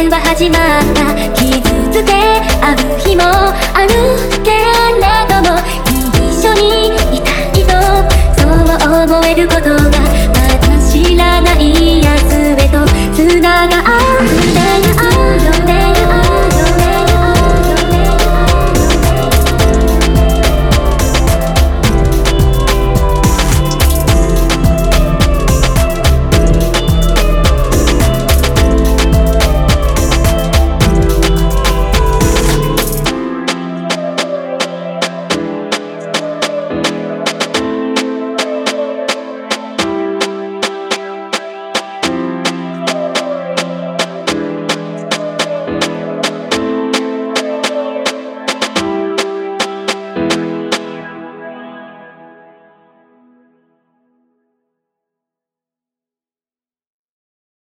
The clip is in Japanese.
恋は始まった。傷つけ合う日もあるけれども、一緒にいたいとそう思えることが、まだ知らないやつへとつながる。